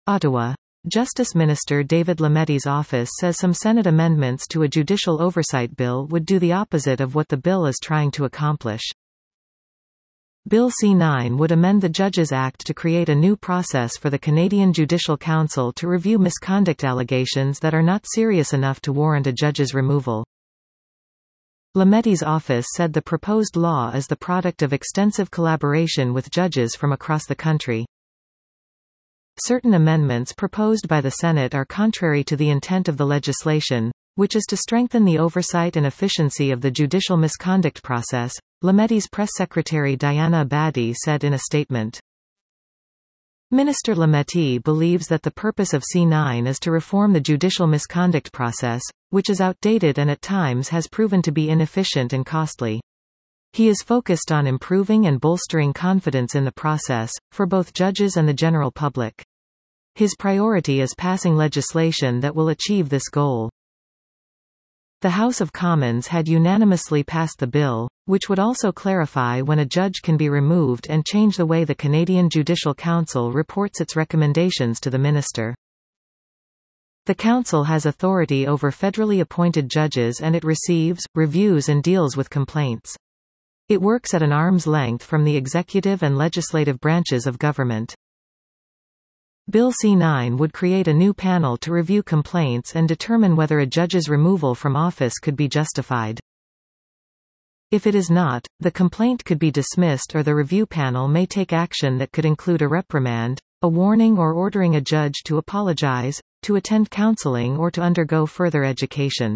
Ottawa. Justice Minister David Lamette's office says some Senate amendments to a judicial oversight bill would do the opposite of what the bill is trying to accomplish. Bill C-9 would amend the Judges Act to create a new process for the Canadian Judicial Council to review misconduct allegations that are not serious enough to warrant a judge's removal. Lamette's office said the proposed law is the product of extensive collaboration with judges from across the country. Certain amendments proposed by the Senate are contrary to the intent of the legislation, which is to strengthen the oversight and efficiency of the judicial misconduct process, Lamette's press secretary Diana Abadi said in a statement. Minister Lamette believes that the purpose of C-9 is to reform the judicial misconduct process, which is outdated and at times has proven to be inefficient and costly. He is focused on improving and bolstering confidence in the process, for both judges and the general public. His priority is passing legislation that will achieve this goal. The House of Commons had unanimously passed the bill, which would also clarify when a judge can be removed and change the way the Canadian Judicial Council reports its recommendations to the minister. The Council has authority over federally appointed judges and it receives, reviews and deals with complaints. It works at an arm's length from the executive and legislative branches of government. Bill C-9 would create a new panel to review complaints and determine whether a judge's removal from office could be justified. If it is not, the complaint could be dismissed or the review panel may take action that could include a reprimand, a warning or ordering a judge to apologize, to attend counseling or to undergo further education.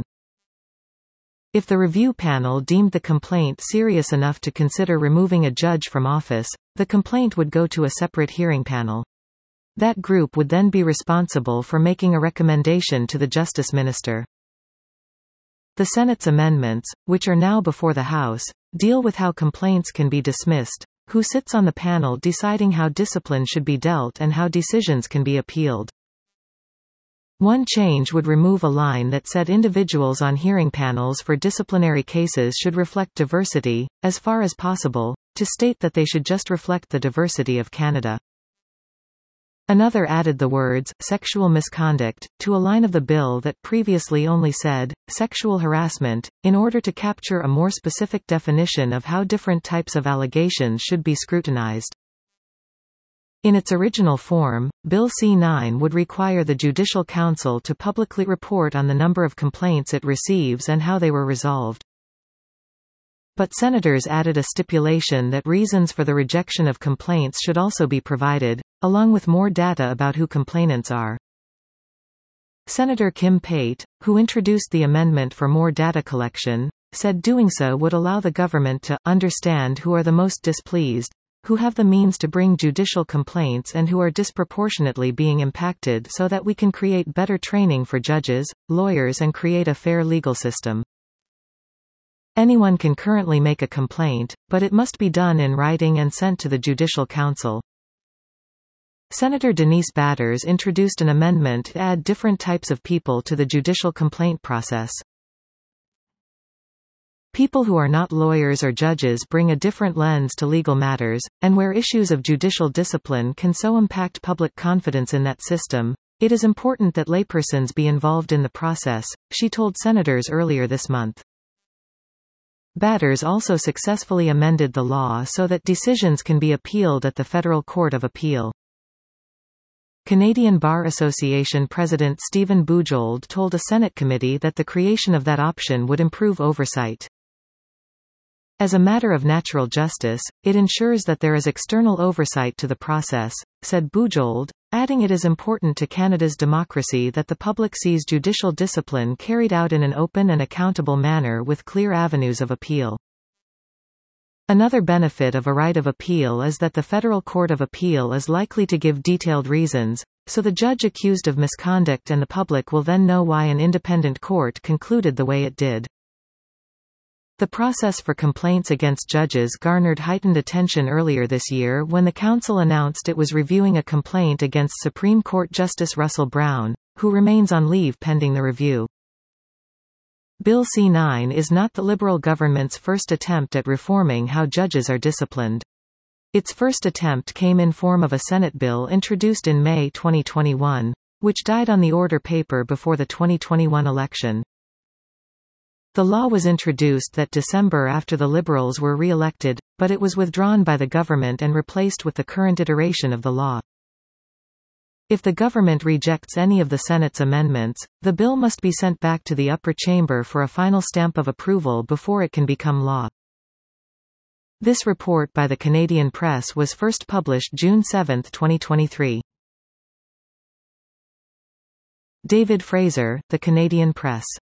If the review panel deemed the complaint serious enough to consider removing a judge from office, the complaint would go to a separate hearing panel. That group would then be responsible for making a recommendation to the Justice Minister. The Senate's amendments, which are now before the House, deal with how complaints can be dismissed, who sits on the panel deciding how discipline should be dealt and how decisions can be appealed. One change would remove a line that said individuals on hearing panels for disciplinary cases should reflect diversity, as far as possible, to state that they should just reflect the diversity of Canada. Another added the words, sexual misconduct, to a line of the bill that previously only said, sexual harassment, in order to capture a more specific definition of how different types of allegations should be scrutinized. In its original form, Bill C-9 would require the Judicial Council to publicly report on the number of complaints it receives and how they were resolved. But senators added a stipulation that reasons for the rejection of complaints should also be provided, along with more data about who complainants are. Senator Kim Pate, who introduced the amendment for more data collection, said doing so would allow the government to understand who are the most displeased, who have the means to bring judicial complaints and who are disproportionately being impacted so that we can create better training for judges, lawyers and create a fair legal system. Anyone can currently make a complaint, but it must be done in writing and sent to the Judicial Council. Senator Denise Batters introduced an amendment to add different types of people to the judicial complaint process. People who are not lawyers or judges bring a different lens to legal matters, and where issues of judicial discipline can so impact public confidence in that system, it is important that laypersons be involved in the process, she told senators earlier this month. Batters also successfully amended the law so that decisions can be appealed at the Federal Court of Appeal. Canadian Bar Association President Stephen Bujold told a Senate committee that the creation of that option would improve oversight. As a matter of natural justice, it ensures that there is external oversight to the process, said Bujold, adding it is important to Canada's democracy that the public sees judicial discipline carried out in an open and accountable manner with clear avenues of appeal. Another benefit of a right of appeal is that the Federal Court of Appeal is likely to give detailed reasons, so the judge accused of misconduct and the public will then know why an independent court concluded the way it did. The process for complaints against judges garnered heightened attention earlier this year when the Council announced it was reviewing a complaint against Supreme Court Justice Russell Brown, who remains on leave pending the review. Bill C-9 is not the Liberal government's first attempt at reforming how judges are disciplined. Its first attempt came in form of a Senate bill introduced in May 2021, which died on the order paper before the 2021 election. The law was introduced that December after the Liberals were re-elected, but it was withdrawn by the government and replaced with the current iteration of the law. If the government rejects any of the Senate's amendments, the bill must be sent back to the upper chamber for a final stamp of approval before it can become law. This report by the Canadian Press was first published June 7, 2023. David Fraser, The Canadian Press.